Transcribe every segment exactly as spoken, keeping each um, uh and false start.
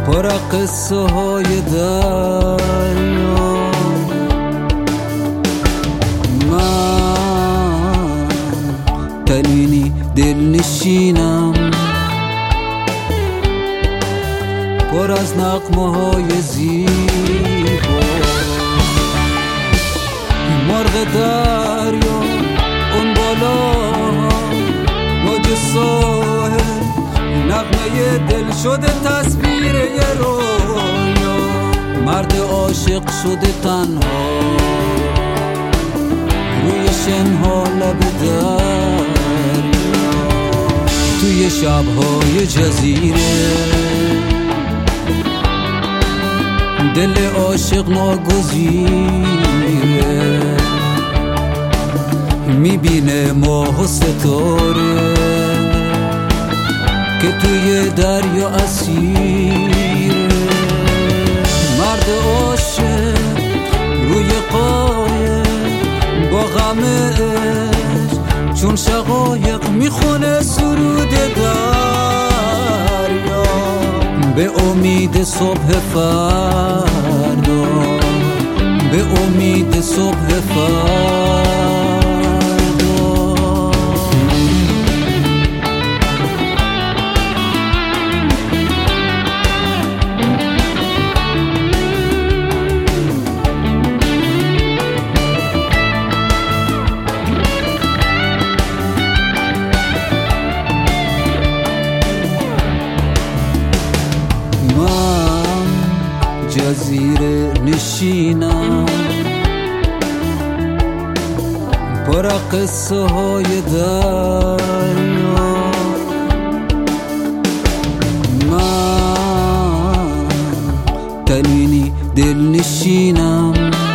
پر قصه های دریا. من تلینی دل نشینم، پر از نغمه های زیبا. مرغ دریا اون بالا، موج ساحل، نغمه دل شده تصویر یه رویا. مرد عاشق شده تنها روی شنها لب دریا. توی شبهای جزیره دل عاشق ناگزیره، میبینه ماه و ستاره که توی دریا اسیره. مرد عاشق روی قایق با غم عشق چون شقایق میخونه سرود دریا. به امید صبح فردا، به امید صبح فردا. جزیره نشینم، پر قصه های دریا. من تلینی دل نشینم،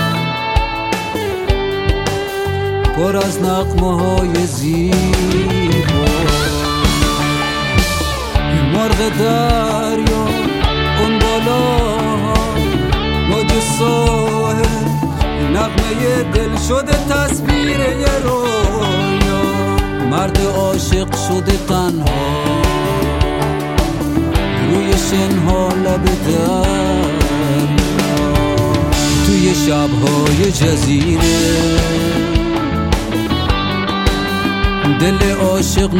پر از نغمه های زیبا. مرغ دریا اون بالا، موج ساحل، نغمه دل شده تصویر یه رویا. مرد عاشق شده تنها روی شنها لب دریا. توی شبهای جزیره دل عاشق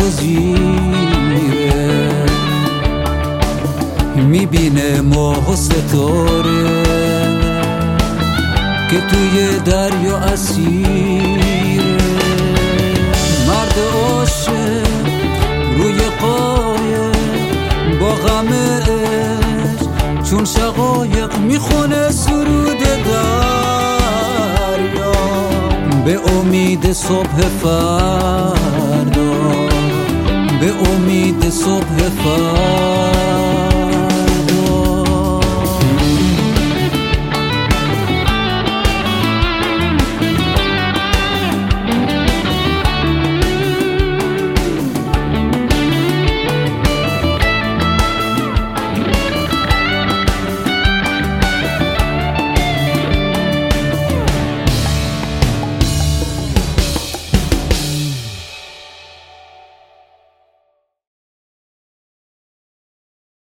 ناگزیره، میبینه ماه و ستاره که توی دریا اسیره. مرد عاشق روی قایق با غم عشق چون شقایق میخونه سرود دریا. به امید صبح فردا، به امید صبح فردا.